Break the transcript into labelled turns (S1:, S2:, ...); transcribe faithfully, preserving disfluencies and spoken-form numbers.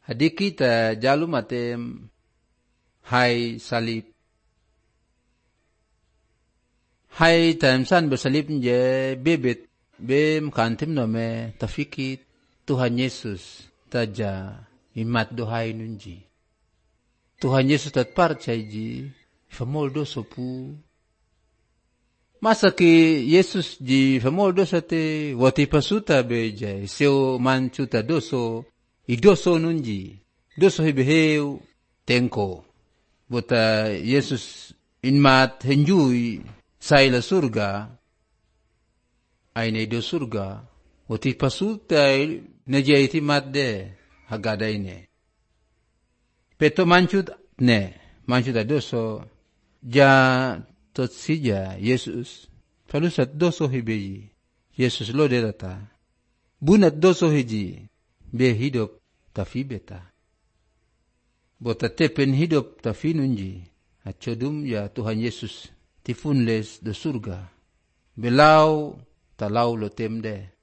S1: Hadi kita jalu matem hai salib. Hai tamsan bersalib je bebet bem kantim nome tafikit Tuhan Yesus taja imat dohai nunji. Tuhan Yesus tat percaya ji famol doso pu. Masa ki Yesus ji famol dosa te wati pasuta beja seo manchuta doso i doso nunji. Doso hibeheu tengko. Bota Yesus inmat henjui saila surga. Aina do surga. Wati pasuta naja iti mat de hagada ine. Peto manchut ne manchut doso ja tot sija Yesus falusat doso hibeji Yesus lo derata bunat doso hiji be hidup tafi beta bota tepen hidup tafi nunji acodum ya Tuhan Yesus tifunles do surga belau talau lo temde